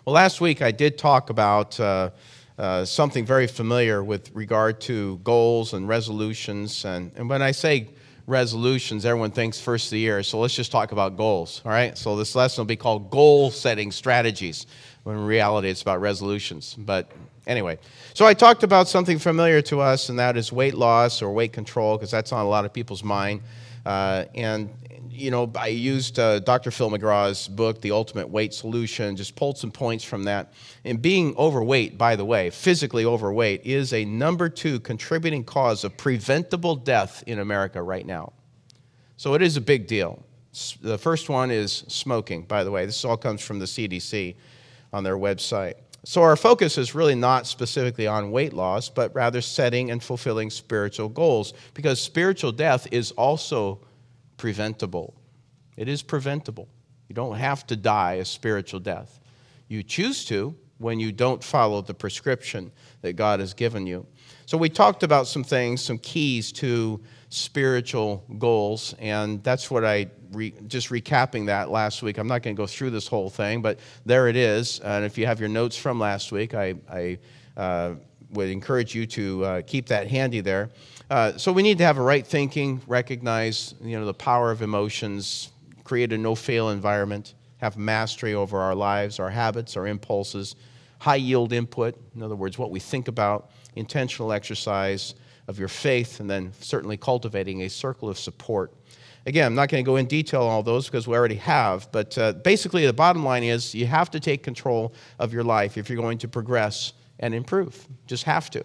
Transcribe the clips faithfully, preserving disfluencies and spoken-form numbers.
Well, last week I did talk about uh, uh, something very familiar with regard to goals and resolutions. And, and when I say resolutions, everyone thinks first of the year. So let's just talk about goals, all right? So this lesson will be called Goal-Setting Strategies, when in reality it's about resolutions. But anyway, so I talked about something familiar to us, and that is weight loss or weight control, because that's on a lot of people's mind. Uh, and You know, I used uh, Doctor Phil McGraw's book, The Ultimate Weight Solution, just pulled some points from that. And being overweight, by the way, physically overweight, is a number two contributing cause of preventable death in America right now. So it is a big deal. The first one is smoking, by the way. This all comes from the C D C on their website. So our focus is really not specifically on weight loss, but rather setting and fulfilling spiritual goals, because spiritual death is also preventable. It is preventable. You don't have to die a spiritual death. You choose to when you don't follow the prescription that God has given you. So we talked about some things, some keys to spiritual goals, and that's what I, re, just recapping that last week. I'm not going to go through this whole thing, but there it is. And if you have your notes from last week, I, I uh, would encourage you to uh, keep that handy there. Uh, so we need to have a right thinking, recognize, you know, the power of emotions, create a no-fail environment, have mastery over our lives, our habits, our impulses, high-yield input, in other words, what we think about, intentional exercise of your faith, and then certainly cultivating a circle of support. Again, I'm not going to go in detail on all those because we already have, but uh, basically the bottom line is you have to take control of your life if you're going to progress and improve. Just have to.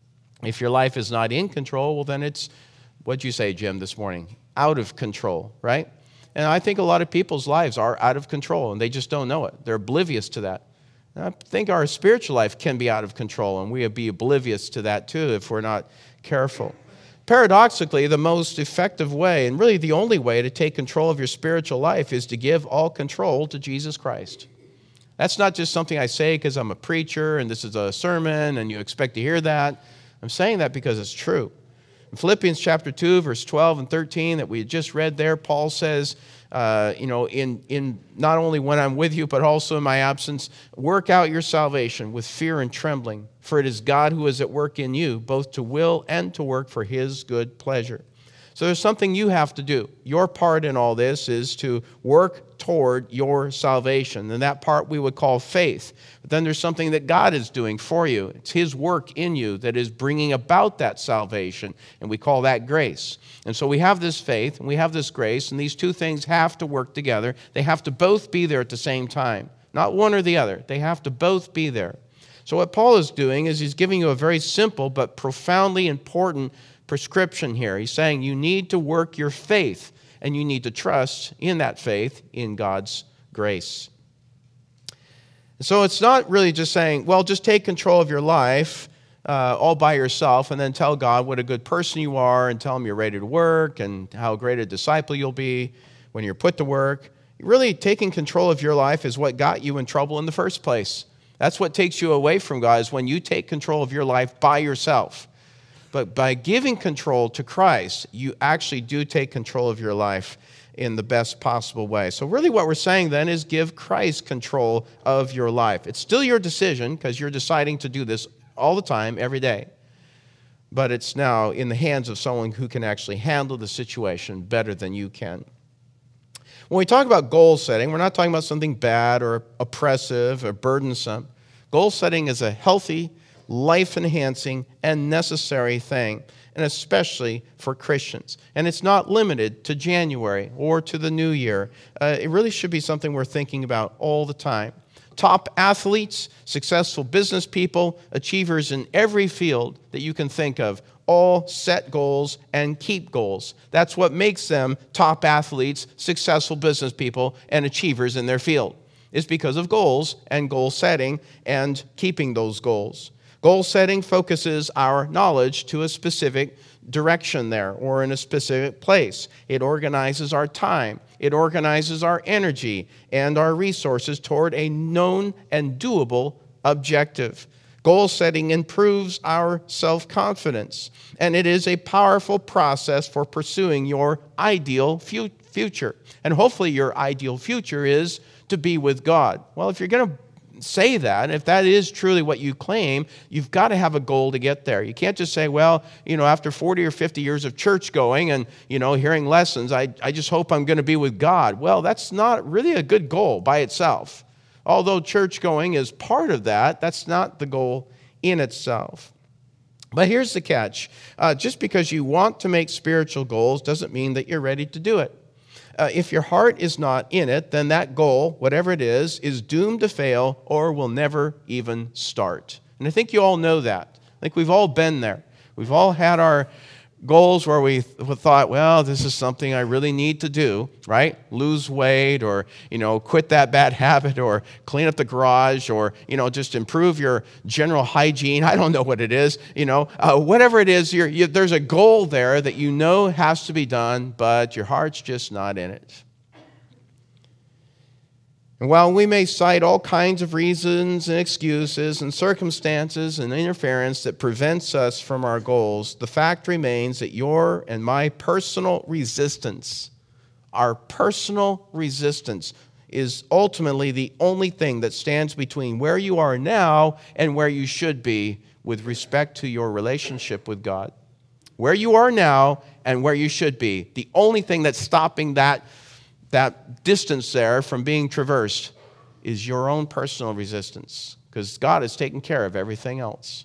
If your life is not in control, well, then it's, what'd you say, Jim, this morning? Out of control, right? And I think a lot of people's lives are out of control, and they just don't know it. They're oblivious to that. And I think our spiritual life can be out of control, and we would be oblivious to that too if we're not careful. Paradoxically, the most effective way, and really the only way to take control of your spiritual life, is to give all control to Jesus Christ. That's not just something I say because I'm a preacher and this is a sermon and you expect to hear that. I'm saying that because it's true. In Philippians chapter two, verse twelve and thirteen that we had just read there, Paul says, uh, you know, in, in not only when I'm with you, but also in my absence, work out your salvation with fear and trembling, for it is God who is at work in you, both to will and to work for his good pleasure. So there's something you have to do. Your part in all this is to work toward your salvation. And that part we would call faith. But then there's something that God is doing for you. It's his work in you that is bringing about that salvation. And we call that grace. And so we have this faith and we have this grace. And these two things have to work together. They have to both be there at the same time. Not one or the other. They have to both be there. So what Paul is doing is he's giving you a very simple but profoundly important prescription here. He's saying you need to work your faith, and you need to trust in that faith in God's grace. So it's not really just saying, well, just take control of your life uh, all by yourself and then tell God what a good person you are and tell him you're ready to work and how great a disciple you'll be when you're put to work. Really, taking control of your life is what got you in trouble in the first place. That's what takes you away from God, is when you take control of your life by yourself. But by giving control to Christ, you actually do take control of your life in the best possible way. So really what we're saying then is give Christ control of your life. It's still your decision because you're deciding to do this all the time, every day. But it's now in the hands of someone who can actually handle the situation better than you can. When we talk about goal setting, we're not talking about something bad or oppressive or burdensome. Goal setting is a healthy, life-enhancing, and necessary thing, and especially for Christians. And it's not limited to January or to the new year. Uh, it really should be something we're thinking about all the time. Top athletes, successful business people, achievers in every field that you can think of, all set goals and keep goals. That's what makes them top athletes, successful business people, and achievers in their field. It's because of goals and goal setting and keeping those goals. Goal setting focuses our knowledge to a specific direction there or in a specific place. It organizes our time. It organizes our energy and our resources toward a known and doable objective. Goal setting improves our self-confidence, and it is a powerful process for pursuing your ideal fu- future. And hopefully your ideal future is to be with God. Well, if you're going to say that, if that is truly what you claim, you've got to have a goal to get there. You can't just say, well, you know, after forty or fifty years of church going and, you know, hearing lessons, I, I just hope I'm going to be with God. Well, that's not really a good goal by itself. Although church going is part of that, that's not the goal in itself. But here's the catch. Uh, just because you want to make spiritual goals doesn't mean that you're ready to do it. Uh, if your heart is not in it, then that goal, whatever it is, is doomed to fail or will never even start. And I think you all know that. I think we've all been there. We've all had our goals where we th- thought, well, this is something I really need to do, right? Lose weight, or, you know, quit that bad habit, or clean up the garage, or, you know, just improve your general hygiene. I don't know what it is, you know, uh, whatever it is, you're, you, there's a goal there that you know has to be done, but your heart's just not in it. And while we may cite all kinds of reasons and excuses and circumstances and interference that prevents us from our goals, the fact remains that your and my personal resistance, our personal resistance, is ultimately the only thing that stands between where you are now and where you should be with respect to your relationship with God. Where you are now and where you should be. The only thing that's stopping that that distance there from being traversed is your own personal resistance, because God has taken care of everything else.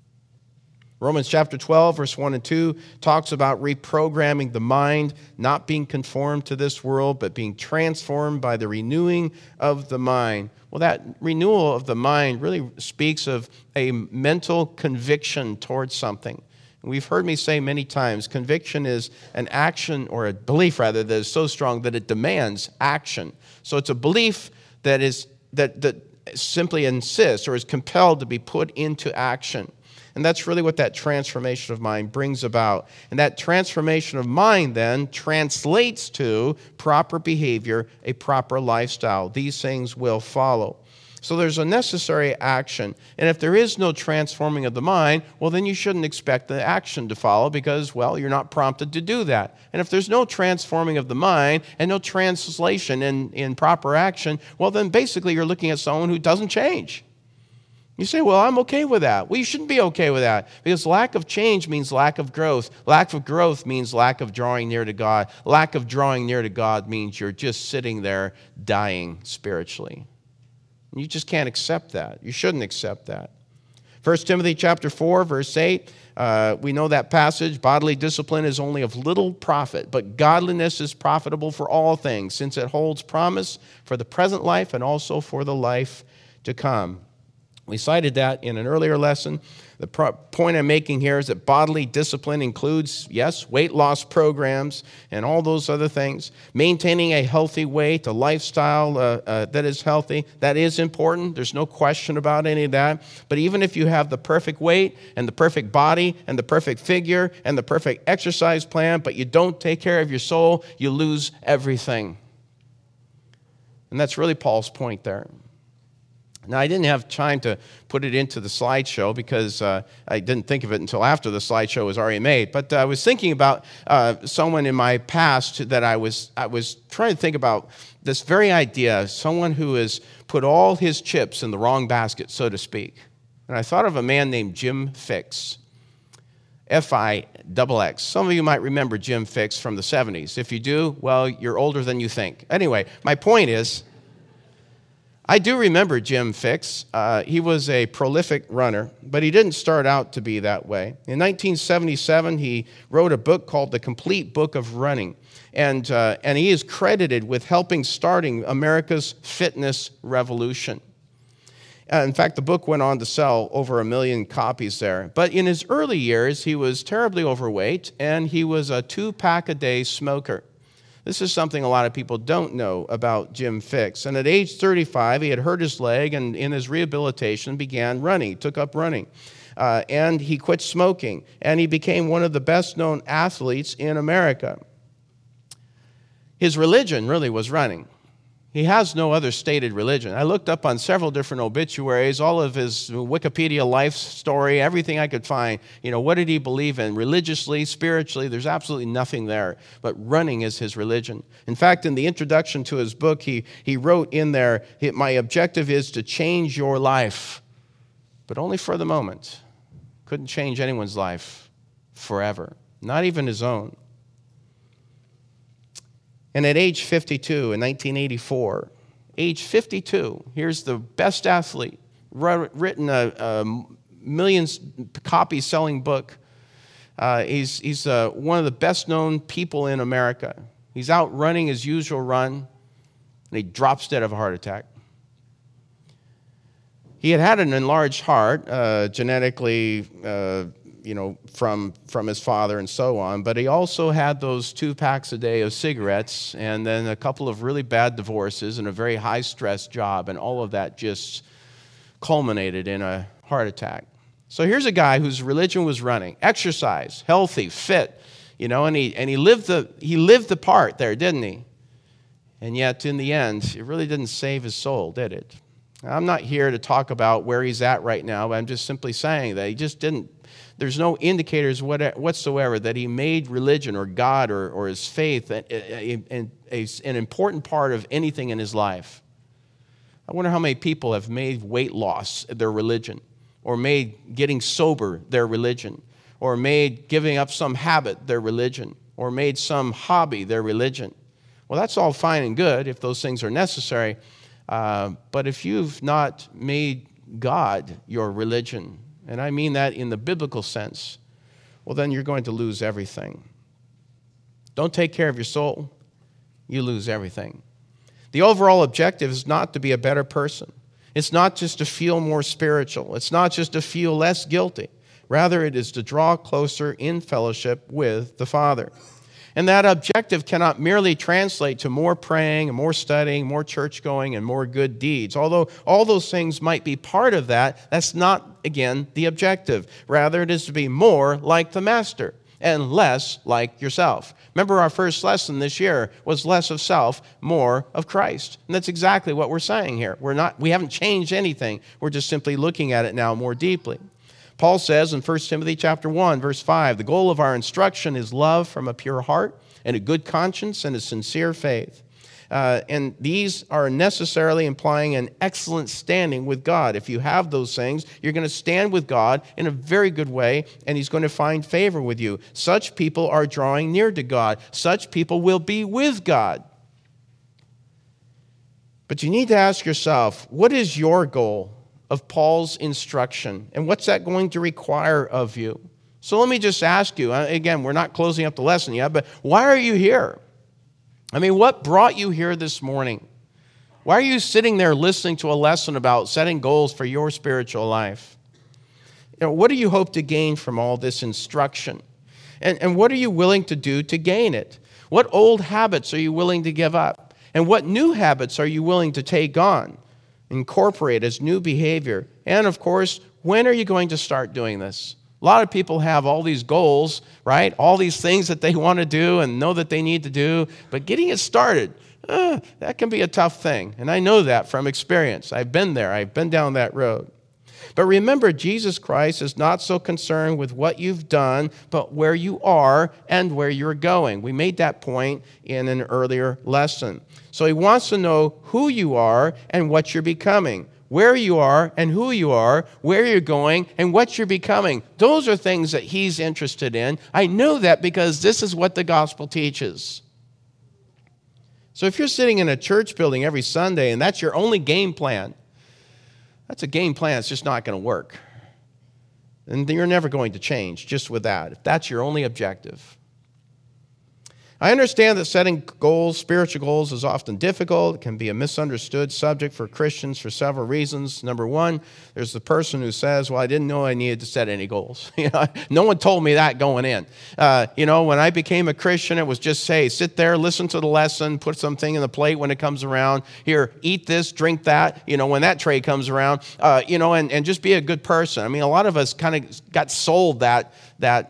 Romans chapter twelve, verse one and two talks about reprogramming the mind, not being conformed to this world, but being transformed by the renewing of the mind. Well, that renewal of the mind really speaks of a mental conviction towards something. We've heard me say many times, conviction is an action, or a belief rather, that is so strong that it demands action. So it's a belief that is that that simply insists or is compelled to be put into action. And that's really what that transformation of mind brings about. And that transformation of mind then translates to proper behavior, a proper lifestyle. These things will follow. So there's a necessary action. And if there is no transforming of the mind, well, then you shouldn't expect the action to follow because, well, you're not prompted to do that. And if there's no transforming of the mind and no translation in, in proper action, well, then basically you're looking at someone who doesn't change. You say, well, I'm okay with that. Well, you shouldn't be okay with that because lack of change means lack of growth. Lack of growth means lack of drawing near to God. Lack of drawing near to God means you're just sitting there dying spiritually. You just can't accept that. You shouldn't accept that. First Timothy chapter four, verse eight, uh, we know that passage, bodily discipline is only of little profit, but godliness is profitable for all things, since it holds promise for the present life and also for the life to come. We cited that in an earlier lesson. The pro- point I'm making here is that bodily discipline includes, yes, weight loss programs and all those other things. Maintaining a healthy weight, a lifestyle uh, uh, that is healthy, that is important. There's no question about any of that. But even if you have the perfect weight and the perfect body and the perfect figure and the perfect exercise plan, but you don't take care of your soul, you lose everything. And that's really Paul's point there. Now, I didn't have time to put it into the slideshow because uh, I didn't think of it until after the slideshow was already made. But uh, I was thinking about uh, someone in my past that I was I was trying to think about this very idea, someone who has put all his chips in the wrong basket, so to speak. And I thought of a man named Jim Fixx, F I X X. Some of you might remember Jim Fixx from the seventies. If you do, well, you're older than you think. Anyway, my point is, I do remember Jim Fixx. Uh, he was a prolific runner, but he didn't start out to be that way. In nineteen seventy-seven, he wrote a book called The Complete Book of Running, and, uh, and he is credited with helping starting America's fitness revolution. Uh, in fact, the book went on to sell over a million copies there. But in his early years, he was terribly overweight, and he was a two-pack-a-day smoker. This is something a lot of people don't know about Jim Fixx. And at age thirty-five, he had hurt his leg, and in his rehabilitation began running. He took up running. Uh, and he quit smoking. And he became one of the best-known athletes in America. His religion really was running. He has no other stated religion. I looked up on several different obituaries, all of his Wikipedia life story, everything I could find. You know, what did he believe in? Religiously, spiritually, there's absolutely nothing there. But running is his religion. In fact, in the introduction to his book, he, he wrote in there, my objective is to change your life, but only for the moment. Couldn't change anyone's life forever, not even his own. And at age fifty-two, in nineteen eighty-four, age fifty-two, here's the best athlete, written a, a millions copies selling book. Uh, he's he's uh, one of the best known people in America. He's out running his usual run, and he drops dead of a heart attack. He had had an enlarged heart, uh, genetically, uh, you know, from from his father and so on, but he also had those two packs a day of cigarettes and then a couple of really bad divorces and a very high-stress job, and all of that just culminated in a heart attack. So here's a guy whose religion was running, exercise, healthy, fit, you know, and he and he lived the he lived the part there, didn't he? And yet, in the end, it really didn't save his soul, did it? I'm not here to talk about where he's at right now, but I'm just simply saying that he just didn't. There's no indicators whatsoever that he made religion or God or, or his faith an, an, an important part of anything in his life. I wonder how many people have made weight loss their religion, or made getting sober their religion, or made giving up some habit their religion, or made some hobby their religion. Well, that's all fine and good if those things are necessary, uh, but if you've not made God your religion, and I mean that in the biblical sense, well, then you're going to lose everything. Don't take care of your soul, you lose everything. The overall objective is not to be a better person. It's not just to feel more spiritual. It's not just to feel less guilty. Rather, it is to draw closer in fellowship with the Father. And that objective cannot merely translate to more praying, and more studying, more church going, and more good deeds. Although all those things might be part of that, that's not, again, the objective. Rather, it is to be more like the Master and less like yourself. Remember, our first lesson this year was less of self, more of Christ. And that's exactly what we're saying here. We're not, we haven't changed anything. We're just simply looking at it now more deeply. Paul says in First Timothy chapter one, verse five, the goal of our instruction is love from a pure heart and a good conscience and a sincere faith. Uh, and these are necessarily implying an excellent standing with God. If you have those things, you're going to stand with God in a very good way, and He's going to find favor with you. Such people are drawing near to God. Such people will be with God. But you need to ask yourself, what is your goal of Paul's instruction, and what's that going to require of you? So let me just ask you, again, we're not closing up the lesson yet, but why are you here? I mean, what brought you here this morning? Why are you sitting there listening to a lesson about setting goals for your spiritual life? You know, what do you hope to gain from all this instruction? And, and what are you willing to do to gain it? What old habits are you willing to give up? And what new habits are you willing to take on, incorporate as new behavior? And of course, when are you going to start doing this? A lot of people have all these goals, right? All these things that they want to do and know that they need to do, but getting it started, uh, that can be a tough thing. And I know that from experience. I've been there. I've been down that road. But remember, Jesus Christ is not so concerned with what you've done, but where you are and where you're going. We made that point in an earlier lesson. So He wants to know who you are and what you're becoming. Where you are and who you are, where you're going and what you're becoming. Those are things that He's interested in. I know that because this is what the gospel teaches. So if you're sitting in a church building every Sunday and that's your only game plan, that's a game plan that's just not going to work. And you're never going to change just with that, if that's your only objective. I understand that setting goals, spiritual goals, is often difficult. It can be a misunderstood subject for Christians for several reasons. Number one, there's the person who says, well, I didn't know I needed to set any goals. You know, no one told me that going in. Uh, you know, when I became a Christian, it was just, say, sit there, listen to the lesson, put something in the plate when it comes around. Here, eat this, drink that, you know, when that tray comes around, uh, you know, and, and just be a good person. I mean, a lot of us kind of got sold that, that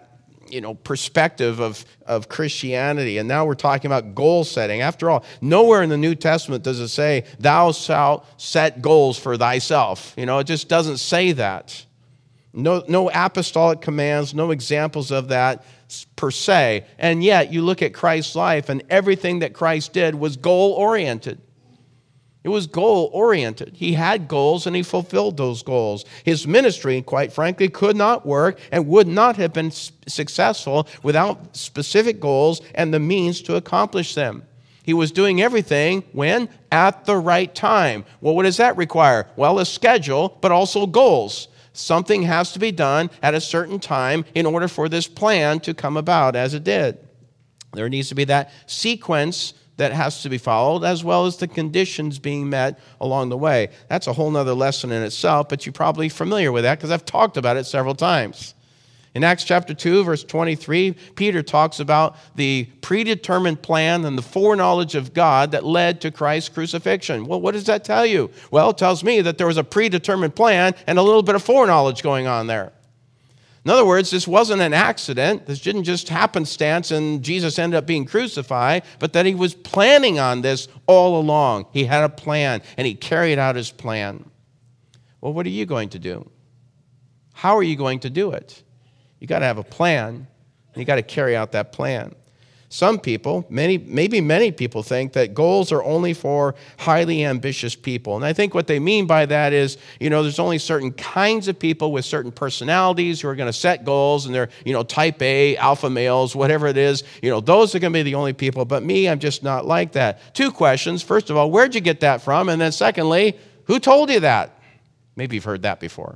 you know, perspective of, of Christianity. And now we're talking about goal setting. After all, nowhere in the New Testament does it say, thou shalt set goals for thyself. You know, it just doesn't say that. No, no apostolic commands, no examples of that per se. And yet you look at Christ's life, and everything that Christ did was goal-oriented. It was goal-oriented. He had goals, and he fulfilled those goals. His ministry, quite frankly, could not work and would not have been successful without specific goals and the means to accomplish them. He was doing everything when? At the right time. Well, what does that require? Well, a schedule, but also goals. Something has to be done at a certain time in order for this plan to come about as it did. There needs to be that sequence that has to be followed, as well as the conditions being met along the way. That's a whole nother lesson in itself, but you're probably familiar with that because I've talked about it several times. In Acts chapter two, verse twenty-three, Peter talks about the predetermined plan and the foreknowledge of God that led to Christ's crucifixion. Well, what does that tell you? Well, it tells me that there was a predetermined plan and a little bit of foreknowledge going on there. In other words, this wasn't an accident. This didn't just happenstance and Jesus ended up being crucified, but that he was planning on this all along. He had a plan, and he carried out his plan. Well, what are you going to do? How are you going to do it? You got to have a plan, and you got to carry out that plan. Some people, many, maybe many people think that goals are only for highly ambitious people. And I think what they mean by that is, you know, there's only certain kinds of people with certain personalities who are going to set goals, and they're, you know, type A, alpha males, whatever it is. You know, those are going to be the only people. But me, I'm just not like that. Two questions. First of all, where'd you get that from? And then secondly, who told you that? Maybe you've heard that before.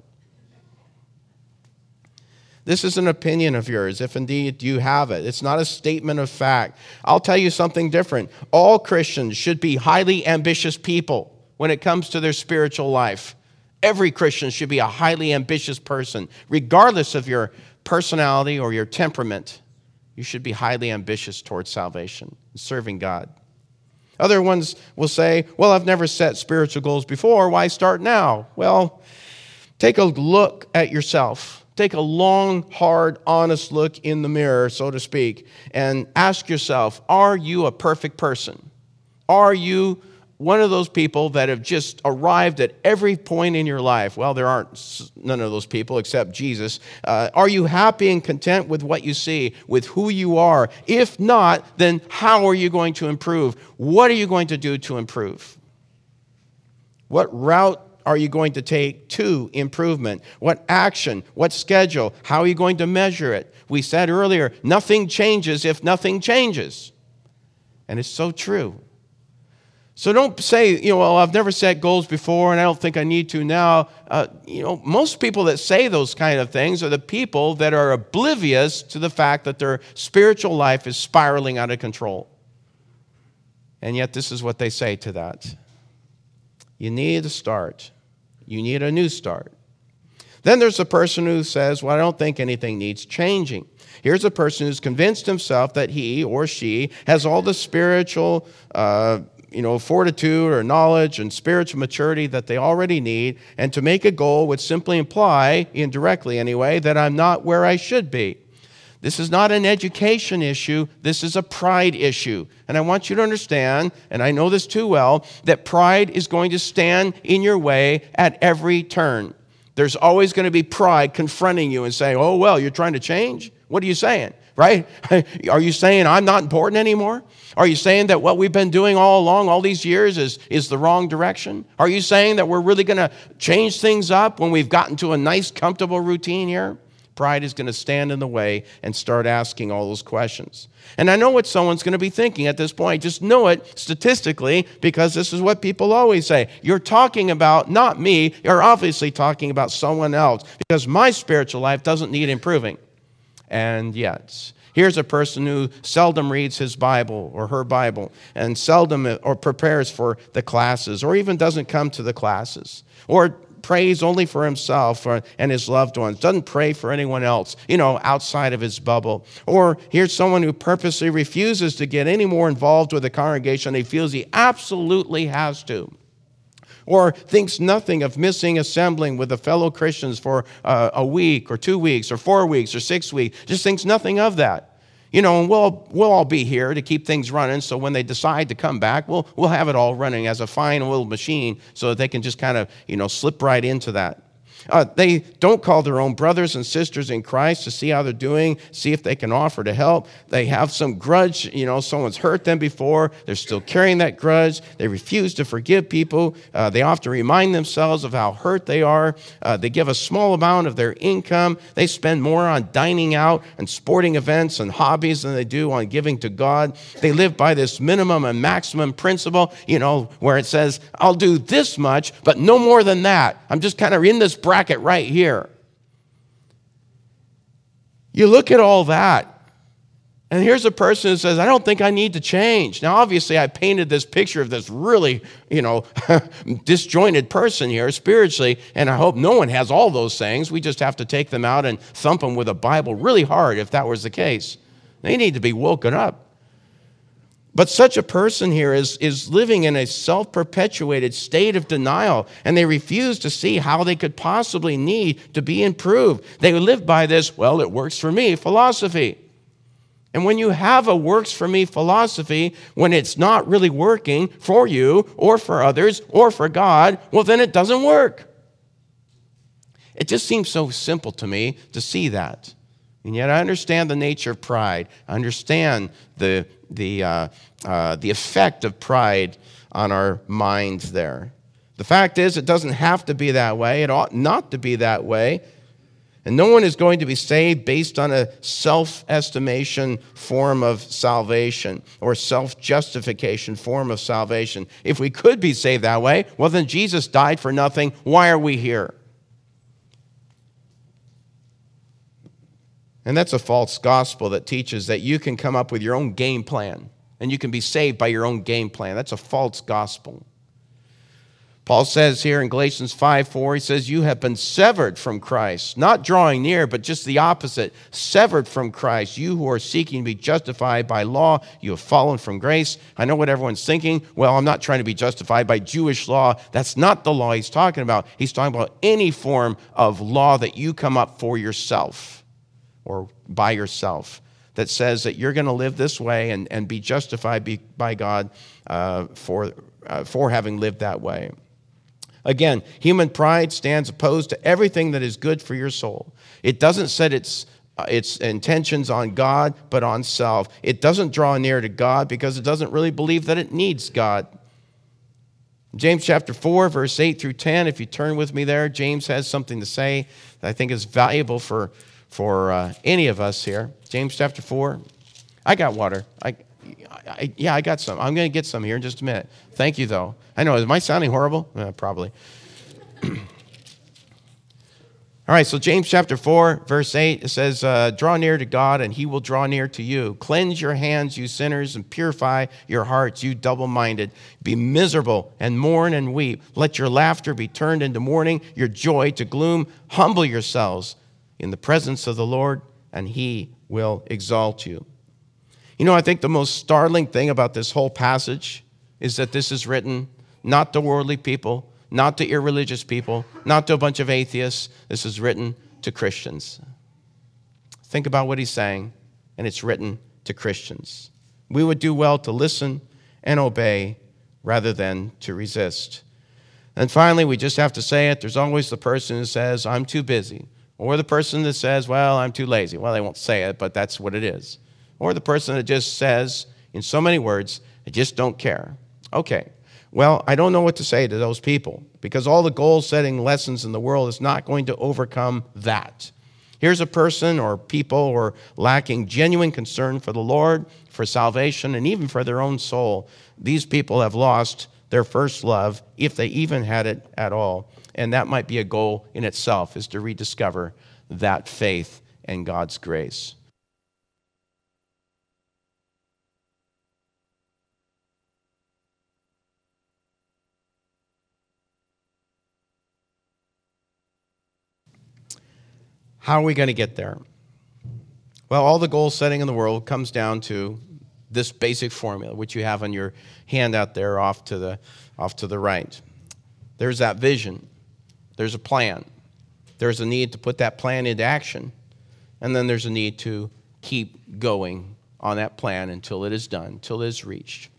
This is an opinion of yours, if indeed you have it. It's not a statement of fact. I'll tell you something different. All Christians should be highly ambitious people when it comes to their spiritual life. Every Christian should be a highly ambitious person. Regardless of your personality or your temperament, you should be highly ambitious towards salvation and serving God. Other ones will say, well, I've never set spiritual goals before. Why start now? Well, take a look at yourself. Take a long, hard, honest look in the mirror, so to speak, and ask yourself, are you a perfect person? Are you one of those people that have just arrived at every point in your life? Well, there aren't none of those people except Jesus. Uh, are you happy and content with what you see, with who you are? If not, then how are you going to improve? What are you going to do to improve? What route are you going to take to improvement? What action? What schedule? How are you going to measure it? We said earlier, nothing changes if nothing changes. And it's so true. So don't say, you know, well, I've never set goals before and I don't think I need to now. Uh, you know, most people that say those kind of things are the people that are oblivious to the fact that their spiritual life is spiraling out of control. And yet this is what they say to that. You need to start. You need a new start. Then there's a person who says, well, I don't think anything needs changing. Here's a person who's convinced himself that he or she has all the spiritual uh, you know, fortitude or knowledge and spiritual maturity that they already need, and to make a goal would simply imply, indirectly anyway, that I'm not where I should be. This is not an education issue. This is a pride issue. And I want you to understand, and I know this too well, that pride is going to stand in your way at every turn. There's always going to be pride confronting you and saying, oh, well, you're trying to change? What are you saying, right? Are you saying I'm not important anymore? Are you saying that what we've been doing all along, all these years, is, is the wrong direction? Are you saying that we're really going to change things up when we've gotten to a nice, comfortable routine here? Pride is going to stand in the way and start asking all those questions. And I know what someone's going to be thinking at this point. Just know it statistically, because this is what people always say. You're talking about not me. You're obviously talking about someone else, because my spiritual life doesn't need improving. And yet, here's a person who seldom reads his Bible or her Bible, and seldom or prepares for the classes, or even doesn't come to the classes, or prays only for himself or, and his loved ones, doesn't pray for anyone else, you know, outside of his bubble. Or here's someone who purposely refuses to get any more involved with the congregation. He feels he absolutely has to. or thinks nothing of missing assembling with the fellow Christians for uh, a week or two weeks or four weeks or six weeks, just thinks nothing of that. You know, and we'll, we'll all be here to keep things running, so when they decide to come back, we'll, we'll have it all running as a fine oiled machine so that they can just kind of, you know, slip right into that. Uh, they don't call their own brothers and sisters in Christ to see how they're doing, see if they can offer to help. They have some grudge. You know, someone's hurt them before. They're still carrying that grudge. They refuse to forgive people. Uh, they often remind themselves of how hurt they are. Uh, they give a small amount of their income. They spend more on dining out and sporting events and hobbies than they do on giving to God. They live by this minimum and maximum principle, you know, where it says, I'll do this much, but no more than that. I'm just kind of in this bracket right here. You look at all that, and here's a person who says, I don't think I need to change. Now, obviously, I painted this picture of this really, you know, disjointed person here spiritually, and I hope no one has all those things. We just have to take them out and thump them with a Bible really hard if that was the case. They need to be woken up. But such a person here is, is living in a self-perpetuated state of denial, and they refuse to see how they could possibly need to be improved. They live by this, well, it works for me philosophy. And when you have a works for me philosophy, when it's not really working for you or for others or for God, well, then it doesn't work. It just seems so simple to me to see that. And yet I understand the nature of pride. I understand the, the, uh, uh, the effect of pride on our minds there. The fact is, it doesn't have to be that way. It ought not to be that way. And no one is going to be saved based on a self-estimation form of salvation or self-justification form of salvation. If we could be saved that way, well, then Jesus died for nothing. Why are we here? And that's a false gospel that teaches that you can come up with your own game plan and you can be saved by your own game plan. That's a false gospel. Paul says here in Galatians five four, he says, you have been severed from Christ, not drawing near, but just the opposite, severed from Christ. You who are seeking to be justified by law, you have fallen from grace. I know what everyone's thinking. Well, I'm not trying to be justified by Jewish law. That's not the law he's talking about. He's talking about any form of law that you come up for yourself or by yourself, that says that you're going to live this way and, and be justified be, by God uh, for, uh, for having lived that way. Again, human pride stands opposed to everything that is good for your soul. It doesn't set its, uh, its intentions on God, but on self. It doesn't draw near to God because it doesn't really believe that it needs God. James chapter four, verse eight through ten, if you turn with me there, James has something to say that I think is valuable for for uh, any of us here. James chapter four. I got water. I, I, yeah, I got some. I'm going to get some here in just a minute. Thank you, though. I know, am I sounding horrible? Uh, probably. All right, so James chapter four, verse eight, it says, uh, draw near to God, and he will draw near to you. Cleanse your hands, you sinners, and purify your hearts, you double-minded. Be miserable and mourn and weep. Let your laughter be turned into mourning, your joy to gloom. Humble yourselves in the presence of the Lord, and he will exalt you. You know, I think the most startling thing about this whole passage is that this is written not to worldly people, not to irreligious people, not to a bunch of atheists. This is written to Christians. Think about what he's saying, and it's written to Christians. We would do well to listen and obey rather than to resist. And finally, we just have to say it. There's always the person who says, I'm too busy. Or the person that says, well, I'm too lazy. Well, they won't say it, but that's what it is. Or the person that just says, in so many words, I just don't care. Okay, well, I don't know what to say to those people because all the goal-setting lessons in the world is not going to overcome that. Here's a person or people who are lacking genuine concern for the Lord, for salvation, and even for their own soul. These people have lost their first love, if they even had it at all. And that might be a goal in itself, is to rediscover that faith and God's grace. How are we going to get there? Well, all the goal setting in the world comes down to this basic formula, which you have on your handout there off to the, off to the right. There's that vision. There's a plan. There's a need to put that plan into action. And then there's a need to keep going on that plan until it is done, until it is reached.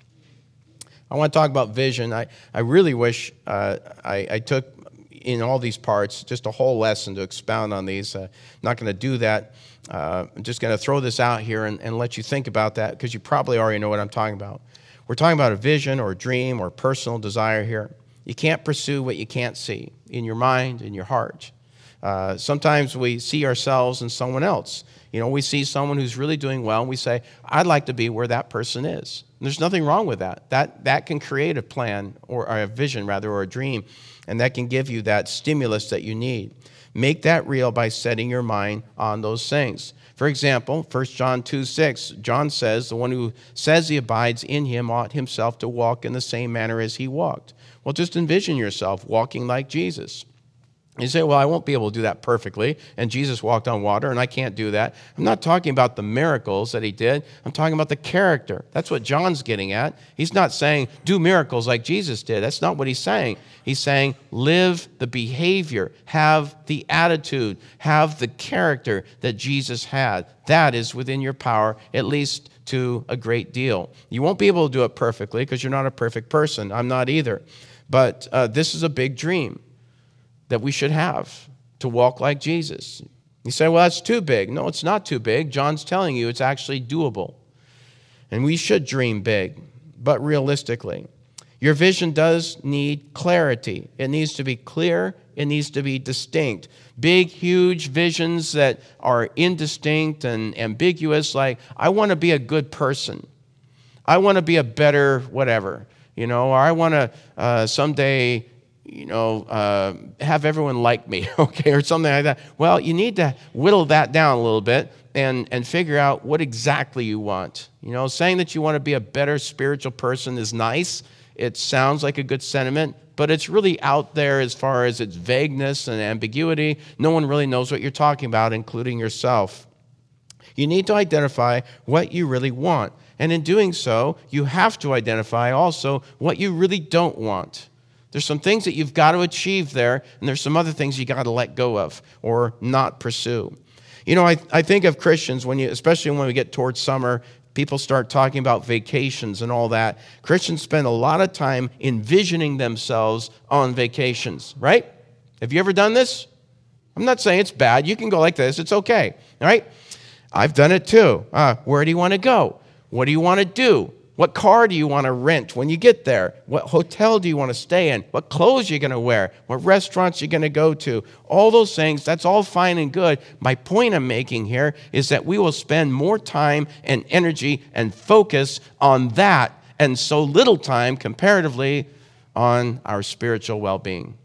I want to talk about vision. I, I really wish uh, I, I took in all these parts just a whole lesson to expound on these. Uh, I'm not going to do that. Uh, I'm just going to throw this out here and, and let you think about that, because you probably already know what I'm talking about. We're talking about a vision or a dream or personal desire here. You can't pursue what you can't see in your mind, in your heart. Uh, sometimes we see ourselves in someone else. You know, we see someone who's really doing well, and we say, I'd like to be where that person is. And there's nothing wrong with that. That that can create a plan, or, or a vision, rather, or a dream, and that can give you that stimulus that you need. Make that real by setting your mind on those things. For example, First John two six, John says, the one who says he abides in him ought himself to walk in the same manner as he walked. Well, just envision yourself walking like Jesus. You say, well, I won't be able to do that perfectly, and Jesus walked on water, and I can't do that. I'm not talking about the miracles that he did. I'm talking about the character. That's what John's getting at. He's not saying, do miracles like Jesus did. That's not what he's saying. He's saying, live the behavior, have the attitude, have the character that Jesus had. That is within your power, at least to a great deal. You won't be able to do it perfectly because you're not a perfect person. I'm not either. But uh, this is a big dream that we should have, to walk like Jesus. You say, well, that's too big. No, it's not too big. John's telling you it's actually doable. And we should dream big, but realistically. Your vision does need clarity. It needs to be clear. It needs to be distinct. Big, huge visions that are indistinct and ambiguous, like, I want to be a good person. I want to be a better whatever, you know, or I want to uh, someday you know, uh, have everyone like me, okay, or something like that. Well, you need to whittle that down a little bit and, and figure out what exactly you want. You know, saying that you want to be a better spiritual person is nice. It sounds like a good sentiment, but it's really out there as far as its vagueness and ambiguity. No one really knows what you're talking about, including yourself. You need to identify what you really want. And in doing so, you have to identify also what you really don't want. There's some things that you've got to achieve there, and there's some other things you got to let go of or not pursue. You know, I, I think of Christians, when you, especially when we get towards summer, people start talking about vacations and all that. Christians spend a lot of time envisioning themselves on vacations, right? Have you ever done this? I'm not saying it's bad. You can go like this. It's okay, all right? I've done it too. Uh, where do you want to go? What do you want to do? What car do you want to rent when you get there? What hotel do you want to stay in? What clothes are you going to wear? What restaurants are you going to go to? All those things, that's all fine and good. My point I'm making here is that we will spend more time and energy and focus on that and so little time comparatively on our spiritual well-being.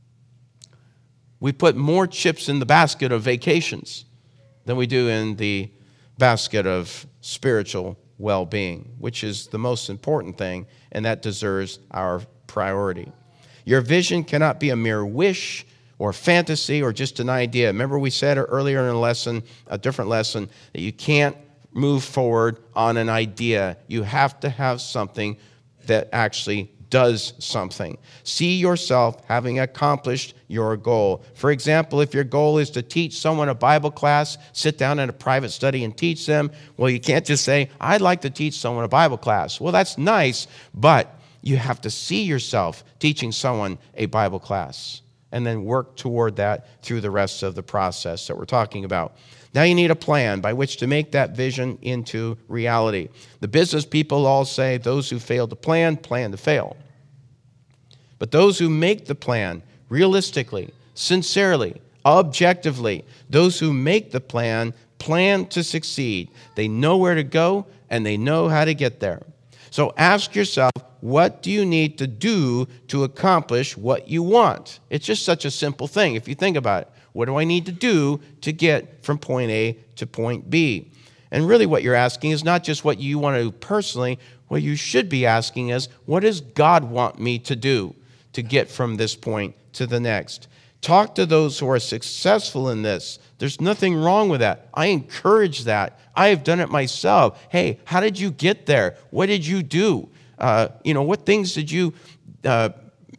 We put more chips in the basket of vacations than we do in the basket of spiritual well-being, which is the most important thing, and that deserves our priority. Your vision cannot be a mere wish or fantasy or just an idea. Remember we said earlier in a lesson, a different lesson, that you can't move forward on an idea. You have to have something that actually does something. See yourself having accomplished your goal. For example, if your goal is to teach someone a Bible class, sit down in a private study and teach them, well, you can't just say, I'd like to teach someone a Bible class. Well, that's nice, but you have to see yourself teaching someone a Bible class and then work toward that through the rest of the process that we're talking about. Now you need a plan by which to make that vision into reality. The business people all say those who fail to plan, plan to fail. But those who make the plan realistically, sincerely, objectively, those who make the plan, plan to succeed. They know where to go and they know how to get there. So ask yourself, what do you need to do to accomplish what you want? It's just such a simple thing if you think about it. What do I need to do to get from point A to point B? And really what you're asking is not just what you want to do personally. What you should be asking is, what does God want me to do to get from this point to the next? Talk to those who are successful in this. There's nothing wrong with that. I encourage that. I have done it myself. Hey, how did you get there? What did you do? Uh, you know, what things did you uh,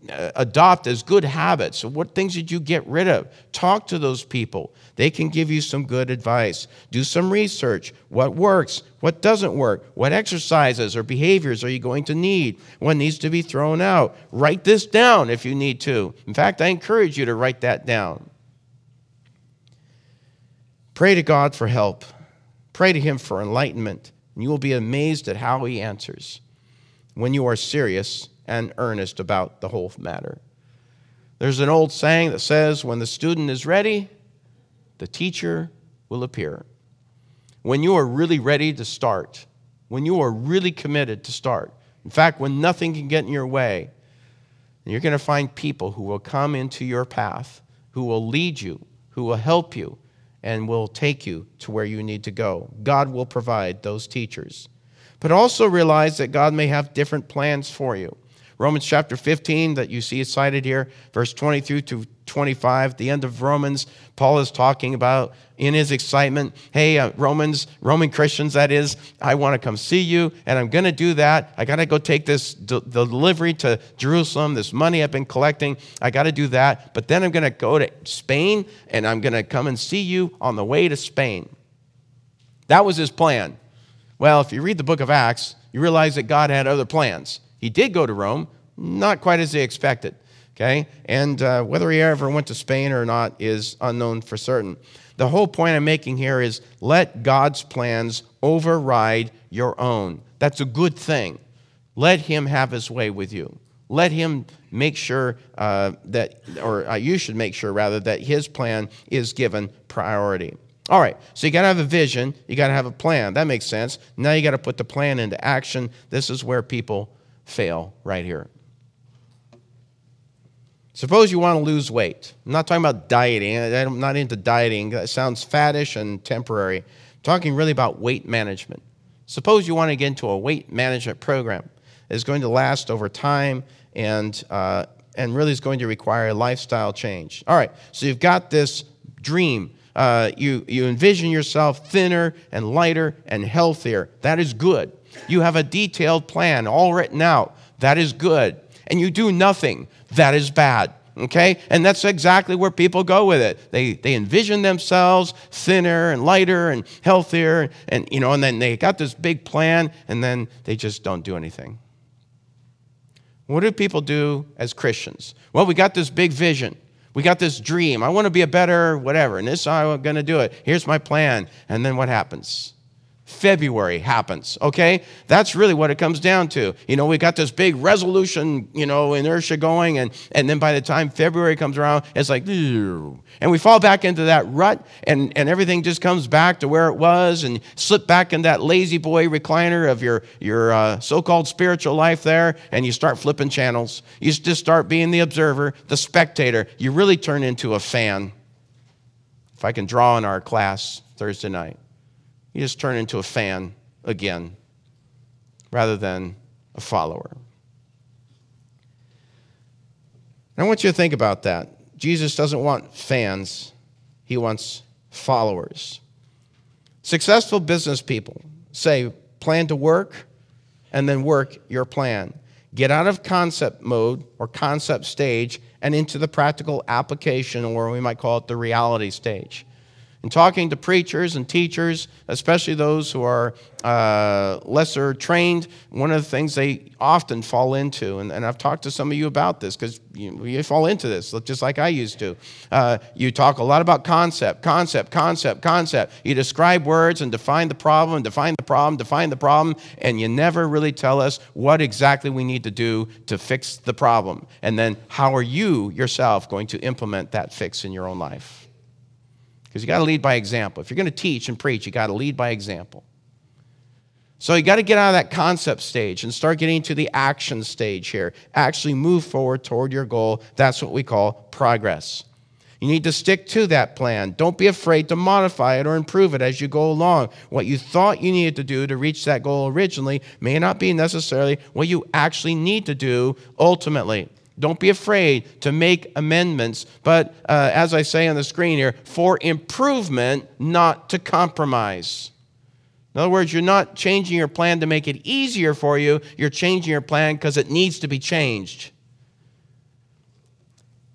uh, adopt as good habits? What things did you get rid of? Talk to those people. They can give you some good advice. Do some research. What works? What doesn't work? What exercises or behaviors are you going to need? What needs to be thrown out? Write this down if you need to. In fact, I encourage you to write that down. Pray to God for help. Pray to Him for enlightenment, and you will be amazed at how He answers when you are serious and earnest about the whole matter. There's an old saying that says, when the student is ready, the teacher will appear. When you are really ready to start, when you are really committed to start, in fact, when nothing can get in your way, you're going to find people who will come into your path, who will lead you, who will help you, and will take you to where you need to go. God will provide those teachers. But also realize that God may have different plans for you. Romans chapter fifteen that you see cited here, verse twenty-two to twenty-five, the end of Romans, Paul is talking about in his excitement, hey, uh, Romans, Roman Christians, that is, I want to come see you, and I'm going to do that. I got to go take this de- delivery to Jerusalem, this money I've been collecting. I got to do that. But then I'm going to go to Spain, and I'm going to come and see you on the way to Spain. That was his plan. Well, if you read the book of Acts, you realize that God had other plans. He did go to Rome, not quite as they expected, okay? And uh, whether he ever went to Spain or not is unknown for certain. The whole point I'm making here is let God's plans override your own. That's a good thing. Let Him have His way with you. Let Him make sure uh, that, or uh, you should make sure, rather, that His plan is given priority. All right, so you got to have a vision. You got to have a plan. That makes sense. Now you got to put the plan into action. This is where people fail right here. Suppose you want to lose weight. I'm not talking about dieting. I'm not into dieting. That sounds faddish and temporary. I'm talking really about weight management. Suppose you want to get into a weight management program that is going to last over time and, uh, and really is going to require a lifestyle change. All right, so you've got this dream. Uh, you, you envision yourself thinner and lighter and healthier. That is good. You have a detailed plan all written out. That is good. And you do nothing. That is bad. Okay? And that's exactly where people go with it. They they envision themselves thinner and lighter and healthier, and you know, and then they got this big plan, and then they just don't do anything. What do people do as Christians? Well, we got this big vision. We got this dream. I want to be a better whatever, and this is how I'm going to do it. Here's my plan. And then what happens? February happens, okay? That's really what it comes down to. You know, we got this big resolution, you know, inertia going, and, and then by the time February comes around, it's like, and we fall back into that rut, and, and everything just comes back to where it was, and slip back in that lazy boy recliner of your, your uh, so-called spiritual life there, and you start flipping channels. You just start being the observer, the spectator. You really turn into a fan. If I can draw in our class Thursday night. You just turn into a fan again rather than a follower. And I want you to think about that. Jesus doesn't want fans. He wants followers. Successful business people say, plan to work and then work your plan. Get out of concept mode or concept stage and into the practical application, or we might call it the reality stage. In talking to preachers and teachers, especially those who are uh, lesser trained, one of the things they often fall into, and, and I've talked to some of you about this because you, you fall into this just like I used to. Uh, you talk a lot about concept, concept, concept, concept. You describe words and define the problem, define the problem, define the problem, and you never really tell us what exactly we need to do to fix the problem. And then how are you yourself going to implement that fix in your own life? Because you got to lead by example. If you're going to teach and preach, you got to lead by example. So you got to get out of that concept stage and start getting to the action stage here. Actually move forward toward your goal. That's what we call progress. You need to stick to that plan. Don't be afraid to modify it or improve it as you go along. What you thought you needed to do to reach that goal originally may not be necessarily what you actually need to do ultimately. Don't be afraid to make amendments, but uh, as I say on the screen here, for improvement, not to compromise. In other words, you're not changing your plan to make it easier for you. You're changing your plan because it needs to be changed.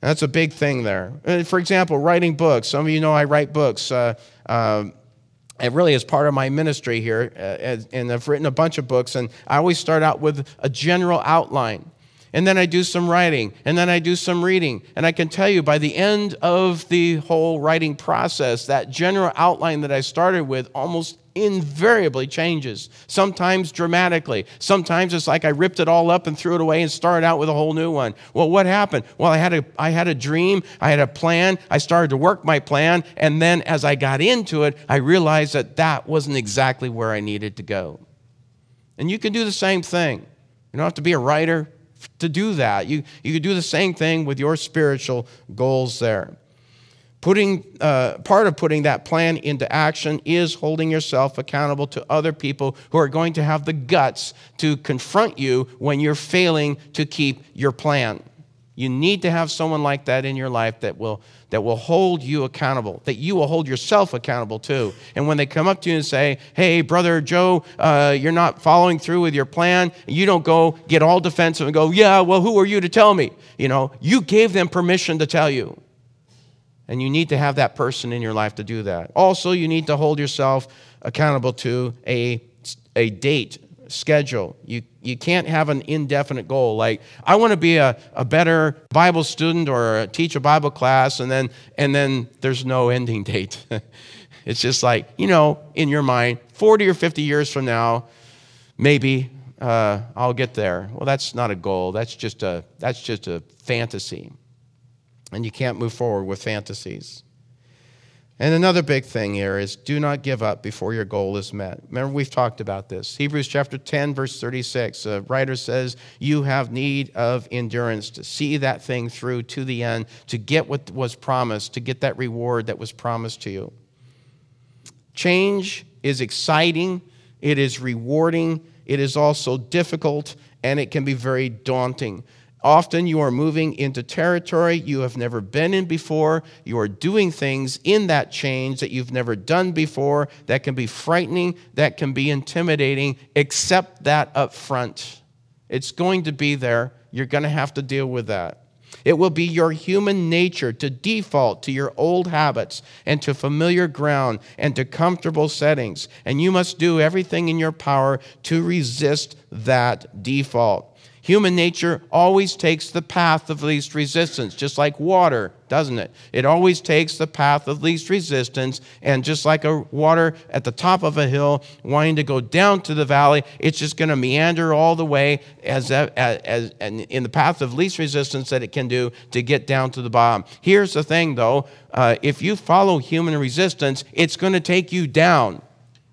That's a big thing there. Uh, For example, writing books. Some of you know I write books. Uh, um, It really is part of my ministry here, uh, and I've written a bunch of books, and I always start out with a general outline. And then I do some writing, and then I do some reading. And I can tell you, by the end of the whole writing process, that general outline that I started with almost invariably changes, sometimes dramatically. Sometimes it's like I ripped it all up and threw it away and started out with a whole new one. Well, what happened? Well, I had a, I had a dream, I had a plan, I started to work my plan, and then as I got into it, I realized that that wasn't exactly where I needed to go. And you can do the same thing. You don't have to be a writer to do that. You, you could do the same thing with your spiritual goals there. Putting, uh, part of putting that plan into action is holding yourself accountable to other people who are going to have the guts to confront you when you're failing to keep your plan. You need to have someone like that in your life that will, that will hold you accountable, that you will hold yourself accountable to. And when they come up to you and say, hey, Brother Joe, uh, you're not following through with your plan, you don't go get all defensive and go, yeah, well, who are you to tell me? You know, you gave them permission to tell you. And you need to have that person in your life to do that. Also, you need to hold yourself accountable to a, a date, schedule. You, you can't have an indefinite goal. Like, I want to be a, a better Bible student or teach a Bible class, and then, and then there's no ending date. It's just like, you know, in your mind, forty or fifty years from now, maybe uh, I'll get there. Well, that's not a goal. That's just a, that's just a fantasy. And you can't move forward with fantasies. And another big thing here is do not give up before your goal is met. Remember, we've talked about this. Hebrews chapter ten, verse thirty-six, the writer says, you have need of endurance to see that thing through to the end, to get what was promised, to get that reward that was promised to you. Change is exciting, it is rewarding, it is also difficult, and it can be very daunting. Often you are moving into territory you have never been in before. You are doing things in that change that you've never done before. That can be frightening. That can be intimidating. Accept that up front. It's going to be there. You're going to have to deal with that. It will be your human nature to default to your old habits and to familiar ground and to comfortable settings. And you must do everything in your power to resist that default. Human nature always takes the path of least resistance, just like water, doesn't it? It always takes the path of least resistance, and just like a water at the top of a hill wanting to go down to the valley, it's just going to meander all the way as, as, as in the path of least resistance that it can do to get down to the bottom. Here's the thing, though. Uh, if you follow human resistance, it's going to take you down.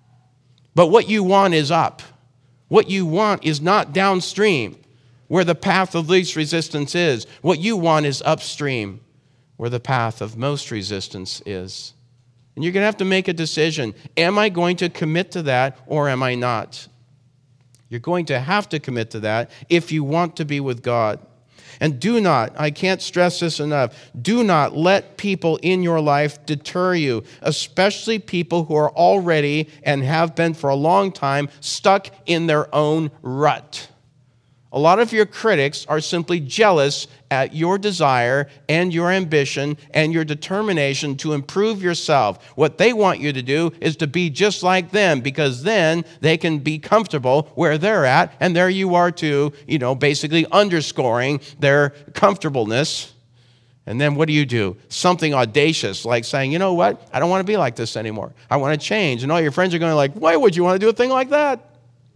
But what you want is up. What you want is not downstream, where the path of least resistance is. What you want is upstream, where the path of most resistance is. And you're going to have to make a decision. Am I going to commit to that, or am I not? You're going to have to commit to that if you want to be with God. And do not, I can't stress this enough, do not let people in your life deter you, especially people who are already and have been for a long time stuck in their own rut. A lot of your critics are simply jealous at your desire and your ambition and your determination to improve yourself. What they want you to do is to be just like them, because then they can be comfortable where they're at, and there you are too, you know, basically underscoring their comfortableness. And then what do you do? Something audacious, like saying, you know what? I don't want to be like this anymore. I want to change. And all your friends are going like, why would you want to do a thing like that?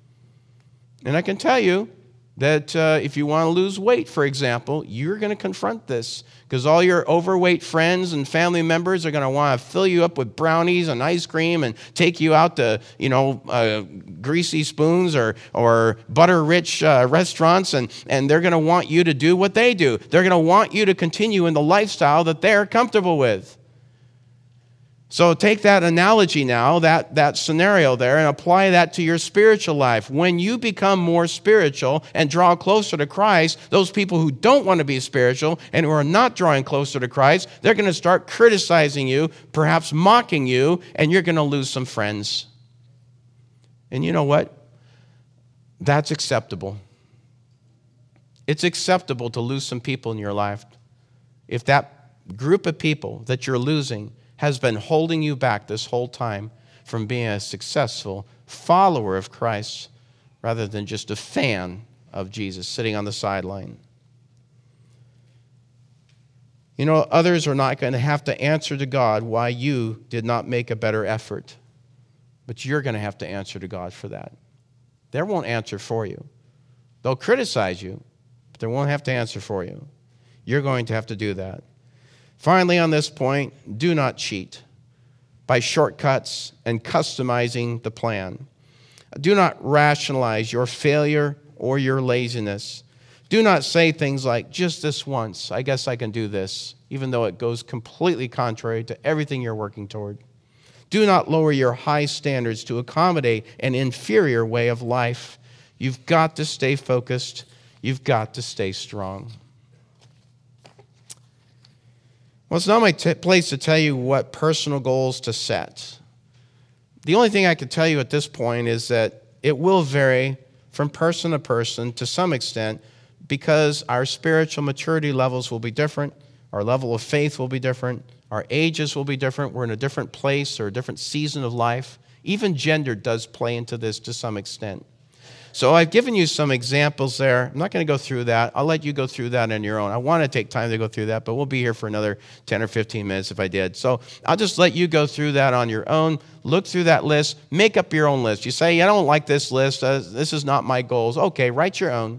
And I can tell you, that uh, if you want to lose weight, for example, you're going to confront this, because all your overweight friends and family members are going to want to fill you up with brownies and ice cream and take you out to, you know, uh, greasy spoons or or butter-rich uh, restaurants, and, and they're going to want you to do what they do. They're going to want you to continue in the lifestyle that they're comfortable with. So take that analogy now, that, that scenario there, and apply that to your spiritual life. When you become more spiritual and draw closer to Christ, those people who don't want to be spiritual and who are not drawing closer to Christ, they're going to start criticizing you, perhaps mocking you, and you're going to lose some friends. And you know what? That's acceptable. It's acceptable to lose some people in your life. if that group of people that you're losing has been holding you back this whole time from being a successful follower of Christ rather than just a fan of Jesus sitting on the sideline. You know, others are not going to have to answer to God why you did not make a better effort, but you're going to have to answer to God for that. They won't answer for you. They'll criticize you, but they won't have to answer for you. You're going to have to do that. Finally, on this point, do not cheat by shortcuts and customizing the plan. Do not rationalize your failure or your laziness. Do not say things like, just this once, I guess I can do this, even though it goes completely contrary to everything you're working toward. Do not lower your high standards to accommodate an inferior way of life. You've got to stay focused. You've got to stay strong. Well, it's not my t- place to tell you what personal goals to set. The only thing I can tell you at this point is that it will vary from person to person to some extent, because our spiritual maturity levels will be different, our level of faith will be different, our ages will be different, we're in a different place or a different season of life. Even gender does play into this to some extent. So I've given you some examples there. I'm not going to go through that. I'll let you go through that on your own. I want to take time to go through that, but we'll be here for another ten or fifteen minutes if I did. So I'll just let you go through that on your own. Look through that list. Make up your own list. You say, I don't like this list. Uh, this is not my goals. Okay, write your own.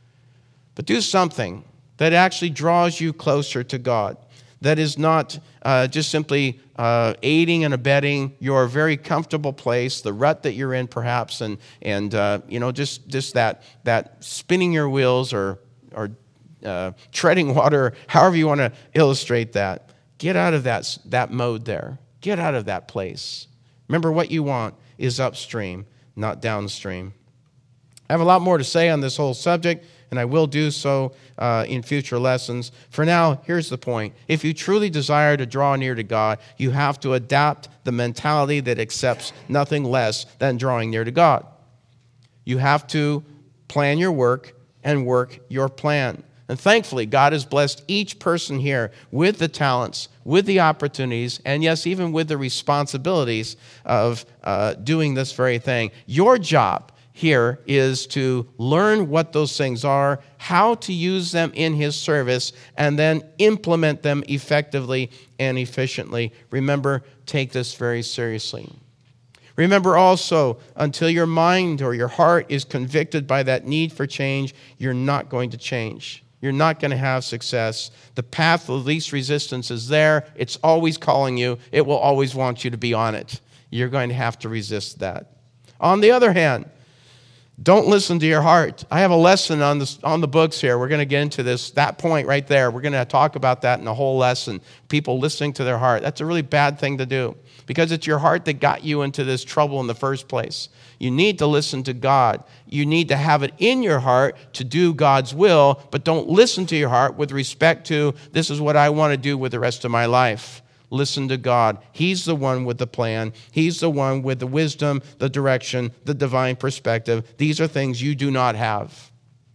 But do something that actually draws you closer to God, that is not uh, just simply uh, aiding and abetting your very comfortable place, the rut that you're in perhaps, and, and uh, you know, just, just that, that spinning your wheels or, or uh, treading water, however you want to illustrate that. Get out of that, that mode there. Get out of that place. Remember, what you want is upstream, not downstream. I have a lot more to say on this whole subject, and I will do so uh, in future lessons. For now, here's the point. If you truly desire to draw near to God, you have to adapt the mentality that accepts nothing less than drawing near to God. You have to plan your work and work your plan. And thankfully, God has blessed each person here with the talents, with the opportunities, and yes, even with the responsibilities of uh, doing this very thing. Your job here is to learn what those things are, how to use them in His service, and then implement them effectively and efficiently. Remember, take this very seriously. Remember also, until your mind or your heart is convicted by that need for change, you're not going to change. You're not going to have success. The path of least resistance is there. It's always calling you. It will always want you to be on it. You're going to have to resist that. On the other hand, don't listen to your heart. I have a lesson on, this, on the books here. We're going to get into this, that point right there. We're going to talk about that in the whole lesson. People listening to their heart. That's a really bad thing to do, because it's your heart that got you into this trouble in the first place. You need to listen to God. You need to have it in your heart to do God's will, but don't listen to your heart with respect to, this is what I want to do with the rest of my life. Listen to God. He's the one with the plan. He's the one with the wisdom, the direction, the divine perspective. These are things you do not have.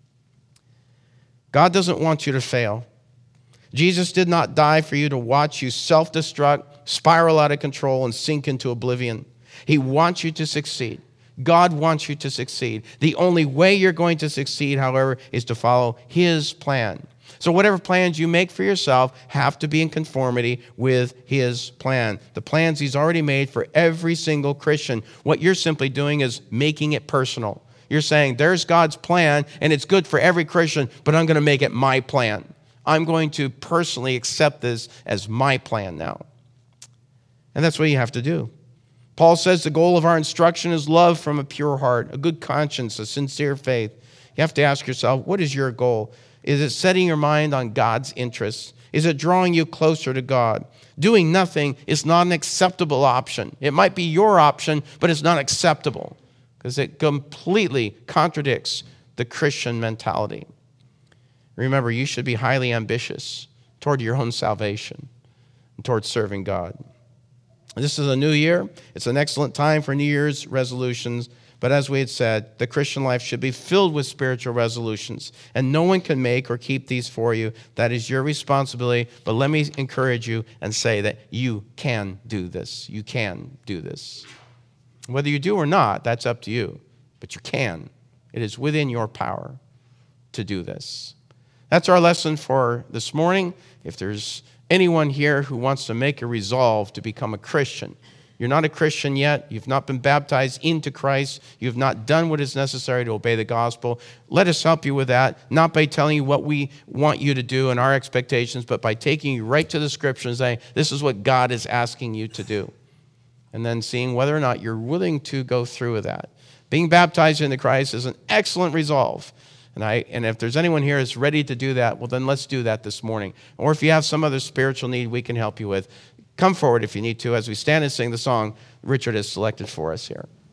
God doesn't want you to fail. Jesus did not die for you to watch you self-destruct, spiral out of control, and sink into oblivion. He wants you to succeed. God wants you to succeed. The only way you're going to succeed, however, is to follow His plan. So whatever plans you make for yourself have to be in conformity with His plan. The plans He's already made for every single Christian. What you're simply doing is making it personal. You're saying, there's God's plan, and it's good for every Christian, but I'm going to make it my plan. I'm going to personally accept this as my plan now. And that's what you have to do. Paul says the goal of our instruction is love from a pure heart, a good conscience, a sincere faith. You have to ask yourself, what is your goal? Is it setting your mind on God's interests? Is it drawing you closer to God? Doing nothing is not an acceptable option. It might be your option, but it's not acceptable because it completely contradicts the Christian mentality. Remember, you should be highly ambitious toward your own salvation and toward serving God. This is a new year. It's an excellent time for New Year's resolutions, But as we had said, the Christian life should be filled with spiritual resolutions, and no one can make or keep these for you. That is your responsibility. But let me encourage you and say that you can do this. You can do this. Whether you do or not, that's up to you. But you can. It is within your power to do this. That's our lesson for this morning. If there's anyone here who wants to make a resolve to become a Christian, you're not a Christian yet, you've not been baptized into Christ, you've not done what is necessary to obey the gospel, let us help you with that, not by telling you what we want you to do and our expectations, but by taking you right to the Scripture and saying, this is what God is asking you to do. And then seeing whether or not you're willing to go through with that. Being baptized into Christ is an excellent resolve. And, I, and if there's anyone here who's ready to do that, well, then let's do that this morning. Or if you have some other spiritual need we can help you with, come forward if you need to as we stand and sing the song Richard has selected for us here.